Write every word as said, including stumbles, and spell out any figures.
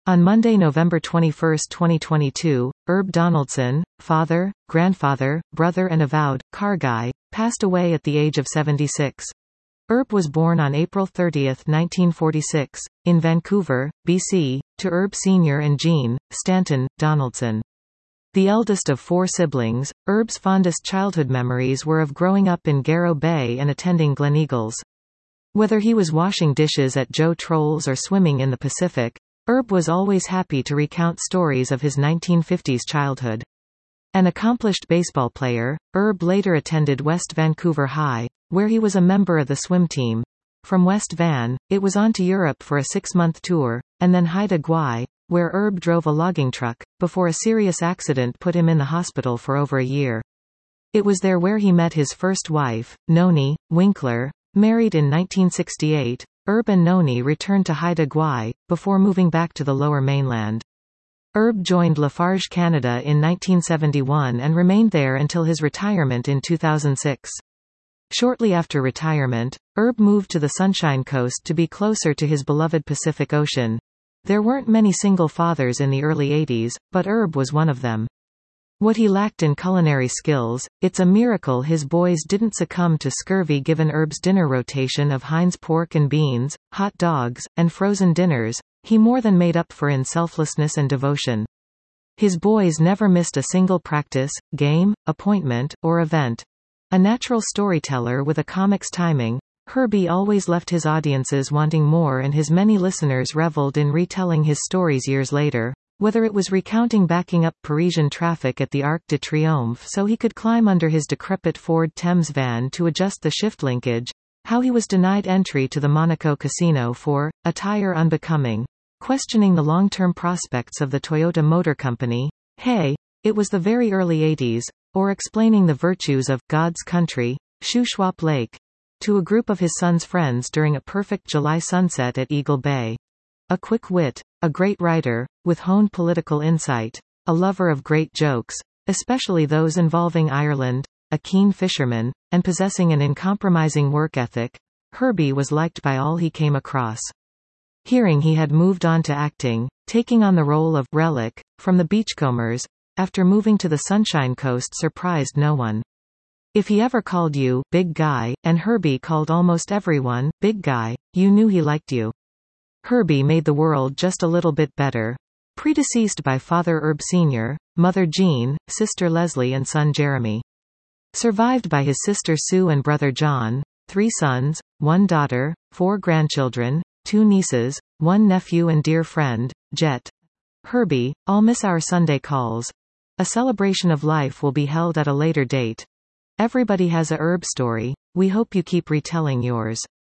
On Monday, November twenty-first, twenty twenty-two, Herb Donaldson, father, grandfather, brother and avowed car guy, passed away at the age of seventy-six. Herb was born on April thirtieth, nineteen forty-six, in Vancouver, B C, to Herb Senior and Jean Stanton Donaldson. The eldest of four siblings, Herb's fondest childhood memories were of growing up in Garrow Bay and attending Gleneagles. Whether he was washing dishes at Joe Troll's or swimming in the Pacific, Herb was always happy to recount stories of his nineteen fifties childhood. An accomplished baseball player, Herb later attended West Vancouver High, where he was a member of the swim team. From West Van, it was on to Europe for a six-month tour, and then Haida Gwaii, where Herb drove a logging truck, before a serious accident put him in the hospital for over a year. It was there where he met his first wife, Noni Winkler. Married in nineteen sixty-eight, Herb and Noni returned to Haida Gwaii, before moving back to the Lower Mainland. Herb joined Lafarge Canada in nineteen seventy-one and remained there until his retirement in two thousand six. Shortly after retirement, Herb moved to the Sunshine Coast to be closer to his beloved Pacific Ocean. There weren't many single fathers in the early eighties, but Herb was one of them. What he lacked in culinary skills, it's a miracle his boys didn't succumb to scurvy given Herb's dinner rotation of Heinz pork and beans, hot dogs, and frozen dinners. He more than made up for in selflessness and devotion. His boys never missed a single practice, game, appointment, or event. A natural storyteller with a comic's timing, Herbie always left his audiences wanting more, and his many listeners reveled in retelling his stories years later, whether it was recounting backing up Parisian traffic at the Arc de Triomphe so he could climb under his decrepit Ford Thames van to adjust the shift linkage, how he was denied entry to the Monaco casino for attire unbecoming, questioning the long-term prospects of the Toyota Motor Company, hey, it was the very early eighties, or explaining the virtues of God's country, Shuswap Lake, to a group of his son's friends during a perfect July sunset at Eagle Bay. A quick wit, a great writer, with honed political insight, a lover of great jokes, especially those involving Ireland, a keen fisherman, and possessing an uncompromising work ethic, Herbie was liked by all he came across. Hearing he had moved on to acting, taking on the role of Relic from the Beachcombers, after moving to the Sunshine Coast surprised no one. If he ever called you Big Guy, and Herbie called almost everyone Big Guy, you knew he liked you. Herbie made the world just a little bit better. Predeceased by father Herb Senior, mother Jean, sister Leslie and son Jeremy. Survived by his sister Sue and brother John, three sons, one daughter, four grandchildren, two nieces, one nephew and dear friend, Jet. Herbie, I'll miss our Sunday calls. A celebration of life will be held at a later date. Everybody has a Herb story. We hope you keep retelling yours.